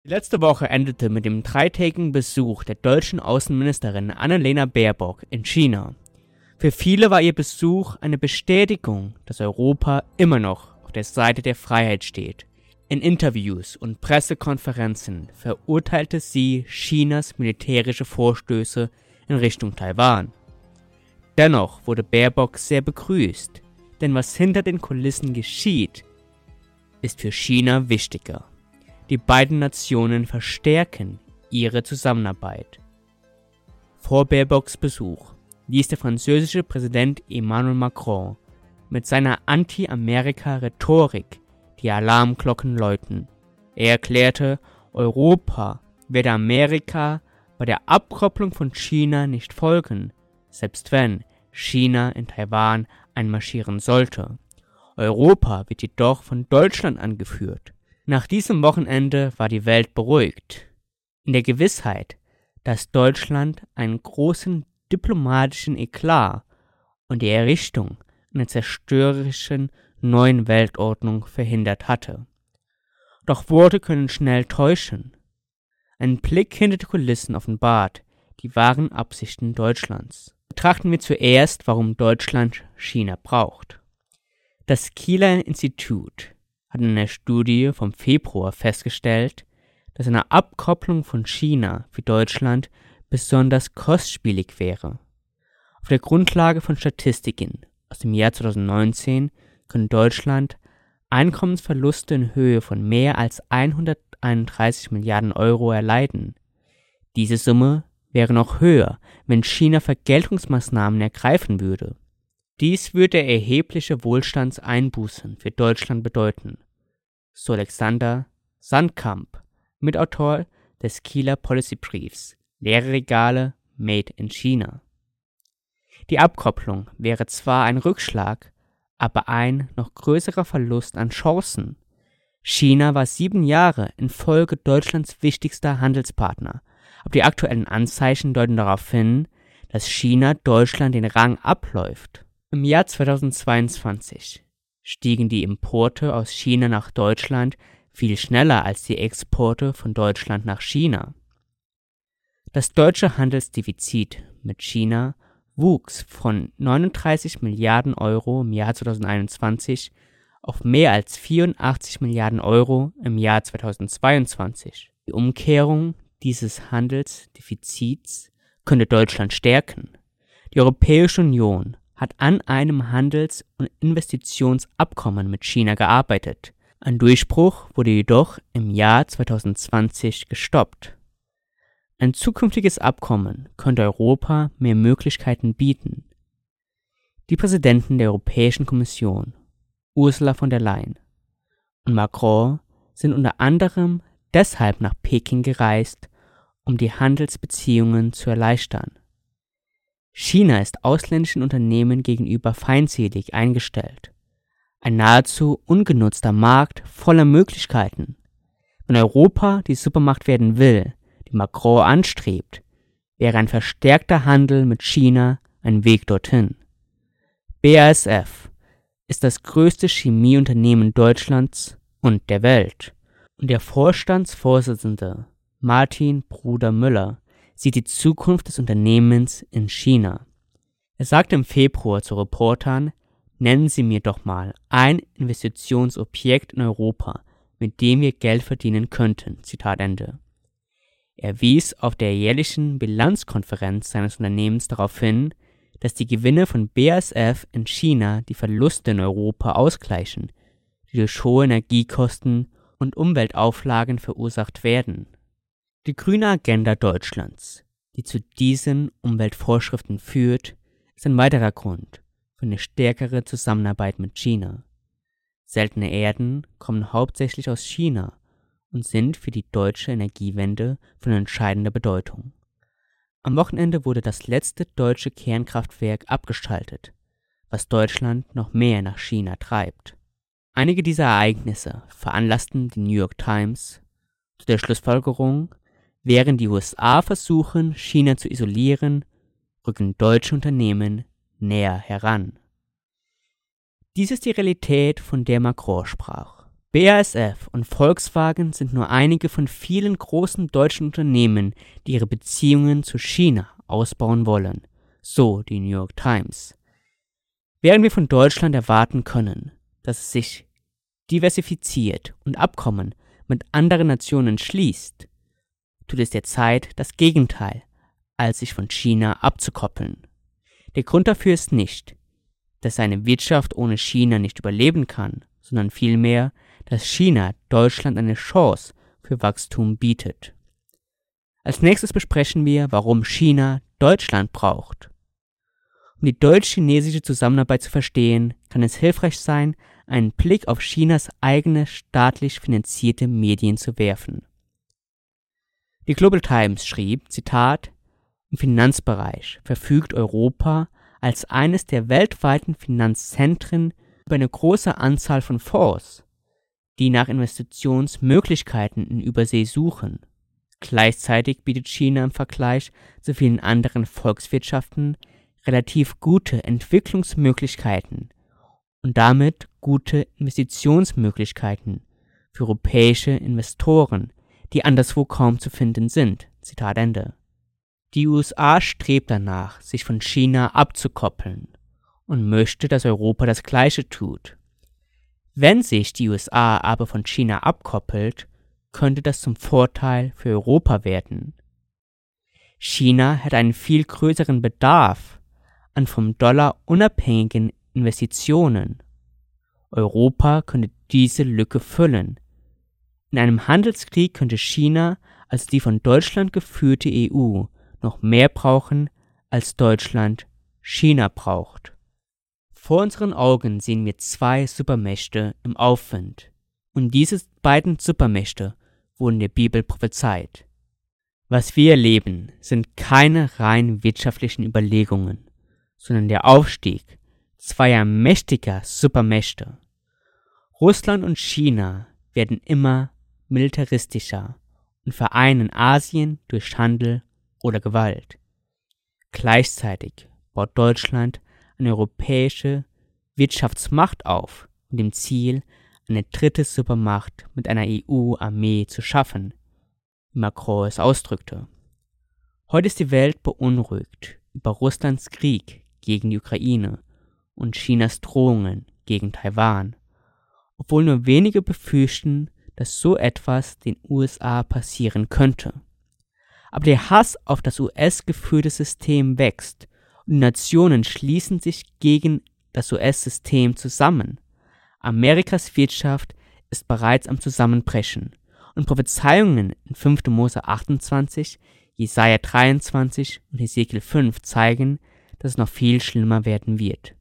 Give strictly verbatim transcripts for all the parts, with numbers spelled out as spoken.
Die letzte Woche endete mit dem dreitägigen Besuch der deutschen Außenministerin Annalena Baerbock in China. Für viele war ihr Besuch eine Bestätigung, dass Europa immer noch auf der Seite der Freiheit steht. In Interviews und Pressekonferenzen verurteilte sie Chinas militärische Vorstöße in Richtung Taiwan. Dennoch wurde Baerbock sehr begrüßt, denn was hinter den Kulissen geschieht, ist für China wichtiger. Die beiden Nationen verstärken ihre Zusammenarbeit. Vor Baerbocks Besuch ließ der französische Präsident Emmanuel Macron mit seiner Anti-Amerika-Rhetorik die Alarmglocken läuten. Er erklärte, Europa werde Amerika bei der Abkopplung von China nicht folgen, selbst wenn China in Taiwan einmarschieren sollte. Europa wird jedoch von Deutschland angeführt. Nach diesem Wochenende war die Welt beruhigt, in der Gewissheit, dass Deutschland einen großen diplomatischen Eklat und die Errichtung einer zerstörerischen neuen Weltordnung verhindert hatte. Doch Worte können schnell täuschen. Ein Blick hinter die Kulissen offenbart die wahren Absichten Deutschlands. Betrachten wir zuerst, warum Deutschland China braucht. Das Kieler Institut hat in einer Studie vom Februar festgestellt, dass eine Abkopplung von China für Deutschland besonders kostspielig wäre. Auf der Grundlage von Statistiken aus dem Jahr zweitausendneunzehn können Deutschland Einkommensverluste in Höhe von mehr als hunderteinunddreißig Milliarden Euro erleiden. Diese Summe wäre noch höher, wenn China Vergeltungsmaßnahmen ergreifen würde. Dies würde erhebliche Wohlstandseinbußen für Deutschland bedeuten, so Alexander Sandkamp, Mitautor des Kieler Policy Briefs, leere Regale made in China. Die Abkopplung wäre zwar ein Rückschlag, aber ein noch größerer Verlust an Chancen. China war sieben Jahre in Folge Deutschlands wichtigster Handelspartner, aber die aktuellen Anzeichen deuten darauf hin, dass China Deutschland den Rang abläuft. Im Jahr zweitausendzweiundzwanzig stiegen die Importe aus China nach Deutschland viel schneller als die Exporte von Deutschland nach China. Das deutsche Handelsdefizit mit China wuchs von neununddreißig Milliarden Euro im Jahr zweitausendeinundzwanzig auf mehr als vierundachtzig Milliarden Euro im Jahr zweitausendzweiundzwanzig. Die Umkehrung dieses Handelsdefizits könnte Deutschland stärken. Die Europäische Union hat an einem Handels- und Investitionsabkommen mit China gearbeitet. Ein Durchbruch wurde jedoch im Jahr zweitausendzwanzig gestoppt. Ein zukünftiges Abkommen könnte Europa mehr Möglichkeiten bieten. Die Präsidenten der Europäischen Kommission, Ursula von der Leyen und Macron, sind unter anderem deshalb nach Peking gereist, um die Handelsbeziehungen zu erleichtern. China ist ausländischen Unternehmen gegenüber feindselig eingestellt. Ein nahezu ungenutzter Markt voller Möglichkeiten. Wenn Europa die Supermacht werden will, die Macron anstrebt, wäre ein verstärkter Handel mit China ein Weg dorthin. B A S F ist das größte Chemieunternehmen Deutschlands und der Welt. Und der Vorstandsvorsitzende Martin Bruder-Müller sieht die Zukunft des Unternehmens in China. Er sagte im Februar zu Reportern, nennen Sie mir doch mal ein Investitionsobjekt in Europa, mit dem wir Geld verdienen könnten. Zitat Ende. Er wies auf der jährlichen Bilanzkonferenz seines Unternehmens darauf hin, dass die Gewinne von B A S F in China die Verluste in Europa ausgleichen, die durch hohe Energiekosten und Umweltauflagen verursacht werden. Die grüne Agenda Deutschlands, die zu diesen Umweltvorschriften führt, ist ein weiterer Grund für eine stärkere Zusammenarbeit mit China. Seltene Erden kommen hauptsächlich aus China und sind für die deutsche Energiewende von entscheidender Bedeutung. Am Wochenende wurde das letzte deutsche Kernkraftwerk abgeschaltet, was Deutschland noch mehr nach China treibt. Einige dieser Ereignisse veranlassten die New York Times zu der Schlussfolgerung, während die U S A versuchen, China zu isolieren, rücken deutsche Unternehmen näher heran. Dies ist die Realität, von der Macron sprach. B A S F und Volkswagen sind nur einige von vielen großen deutschen Unternehmen, die ihre Beziehungen zu China ausbauen wollen, so die New York Times. Während wir von Deutschland erwarten können, dass es sich diversifiziert und Abkommen mit anderen Nationen schließt, tut es derzeit das Gegenteil, als sich von China abzukoppeln. Der Grund dafür ist nicht, dass seine Wirtschaft ohne China nicht überleben kann, sondern vielmehr, dass China Deutschland eine Chance für Wachstum bietet. Als nächstes besprechen wir, warum China Deutschland braucht. Um die deutsch-chinesische Zusammenarbeit zu verstehen, kann es hilfreich sein, einen Blick auf Chinas eigene staatlich finanzierte Medien zu werfen. Die Global Times schrieb, Zitat, im Finanzbereich verfügt Europa als eines der weltweiten Finanzzentren über eine große Anzahl von Fonds, die nach Investitionsmöglichkeiten in Übersee suchen. Gleichzeitig bietet China im Vergleich zu vielen anderen Volkswirtschaften relativ gute Entwicklungsmöglichkeiten und damit gute Investitionsmöglichkeiten für europäische Investoren, die anderswo kaum zu finden sind. Zitat Ende. Die U S A strebt danach, sich von China abzukoppeln und möchte, dass Europa das Gleiche tut. Wenn sich die U S A aber von China abkoppelt, könnte das zum Vorteil für Europa werden. China hätte einen viel größeren Bedarf an vom Dollar unabhängigen Investitionen. Europa könnte diese Lücke füllen. In einem Handelskrieg könnte China als die von Deutschland geführte E U noch mehr brauchen, als Deutschland China braucht. Vor unseren Augen sehen wir zwei Supermächte im Aufwind. Und diese beiden Supermächte wurden der Bibel prophezeit. Was wir erleben, sind keine rein wirtschaftlichen Überlegungen, sondern der Aufstieg zweier mächtiger Supermächte. Russland und China werden immer militaristischer und vereinen Asien durch Handel oder Gewalt. Gleichzeitig baut Deutschland eine europäische Wirtschaftsmacht auf, mit dem Ziel, eine dritte Supermacht mit einer E U-Armee zu schaffen, wie Macron es ausdrückte. Heute ist die Welt beunruhigt über Russlands Krieg gegen die Ukraine und Chinas Drohungen gegen Taiwan, obwohl nur wenige befürchten, dass so etwas den U S A passieren könnte. Aber der Hass auf das U S-geführte System wächst und die Nationen schließen sich gegen das U S-System zusammen. Amerikas Wirtschaft ist bereits am Zusammenbrechen und Prophezeiungen in fünfter Mose achtundzwanzig, Jesaja dreiundzwanzig und Hesekiel fünf zeigen, dass es noch viel schlimmer werden wird.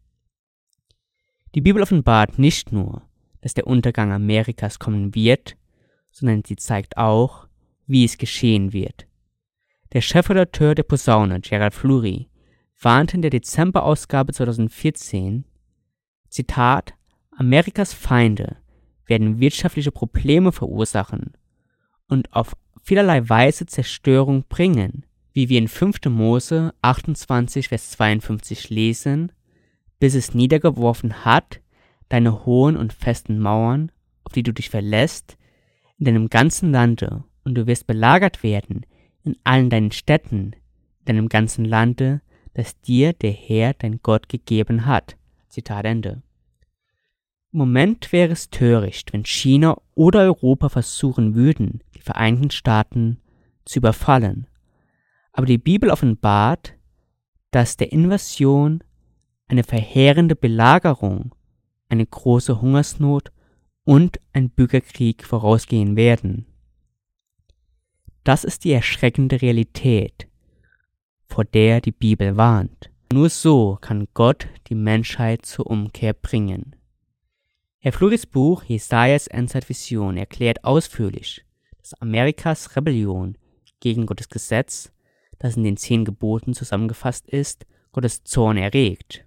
Die Bibel offenbart nicht nur, dass der Untergang Amerikas kommen wird, sondern sie zeigt auch, wie es geschehen wird. Der Chefredakteur der Posaune, Gerald Fleury, warnte in der Dezemberausgabe zweitausendvierzehn, Zitat, Amerikas Feinde werden wirtschaftliche Probleme verursachen und auf vielerlei Weise Zerstörung bringen, wie wir in fünfter Mose achtundzwanzig, Vers zweiundfünfzig lesen, bis es niedergeworfen hat, deine hohen und festen Mauern, auf die du dich verlässt, in deinem ganzen Lande, und du wirst belagert werden in allen deinen Städten, in deinem ganzen Lande, das dir der Herr, dein Gott, gegeben hat. Zitat Ende. Im Moment wäre es töricht, wenn China oder Europa versuchen würden, die Vereinigten Staaten zu überfallen. Aber die Bibel offenbart, dass der Invasion eine verheerende Belagerung, eine große Hungersnot und ein Bürgerkrieg vorausgehen werden. Das ist die erschreckende Realität, vor der die Bibel warnt. Nur so kann Gott die Menschheit zur Umkehr bringen. Herr Flurys Buch Jesajas Endzeitvision erklärt ausführlich, dass Amerikas Rebellion gegen Gottes Gesetz, das in den zehn Geboten zusammengefasst ist, Gottes Zorn erregt.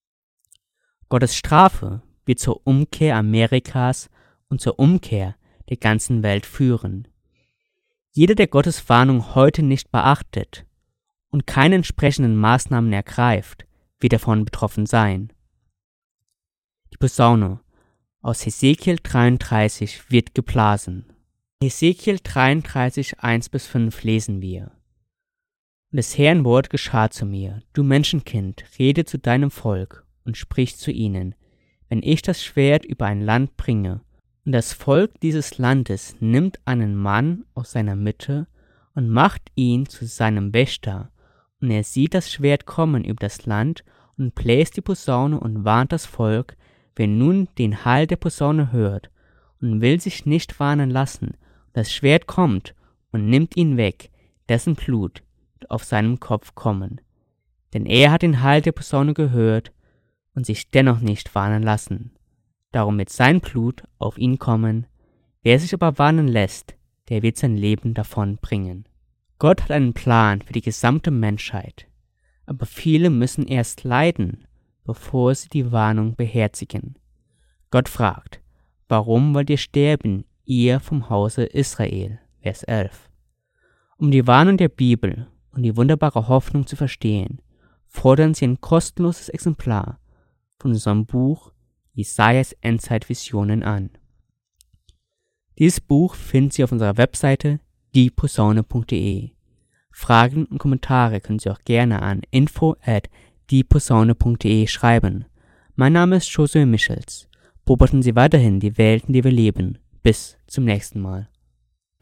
Gottes Strafe wird zur Umkehr Amerikas und zur Umkehr der ganzen Welt führen. Jeder, der Gottes Warnung heute nicht beachtet und keine entsprechenden Maßnahmen ergreift, wird davon betroffen sein. Die Posaune Aus Hesekiel dreiunddreißig wird geblasen. Hesekiel dreiunddreißig, eins bis fünf lesen wir. Und des Herrn Wort geschah zu mir: Du Menschenkind, rede zu deinem Volk und sprich zu ihnen, wenn ich das Schwert über ein Land bringe, und das Volk dieses Landes nimmt einen Mann aus seiner Mitte und macht ihn zu seinem Wächter, und er sieht das Schwert kommen über das Land und bläst die Posaune und warnt das Volk, wer nun den Hall der Posaune hört und will sich nicht warnen lassen, das Schwert kommt und nimmt ihn weg, dessen Blut wird auf seinem Kopf kommen. Denn er hat den Hall der Posaune gehört und sich dennoch nicht warnen lassen. Darum wird sein Blut auf ihn kommen. Wer sich aber warnen lässt, der wird sein Leben davon bringen. Gott hat einen Plan für die gesamte Menschheit, aber viele müssen erst leiden, bevor sie die Warnung beherzigen. Gott fragt: Warum wollt ihr sterben, ihr vom Hause Israel? Vers elf. Um die Warnung der Bibel und die wunderbare Hoffnung zu verstehen, fordern Sie ein kostenloses Exemplar von unserem Buch Jesajas Endzeitvisionen an. Dieses Buch finden Sie auf unserer Webseite die posaune punkt de. Fragen und Kommentare können Sie auch gerne an info at die posaune punkt de schreiben. Mein Name ist Josué Michels. Beobachten Sie weiterhin die Welt, in der wir leben. Bis zum nächsten Mal.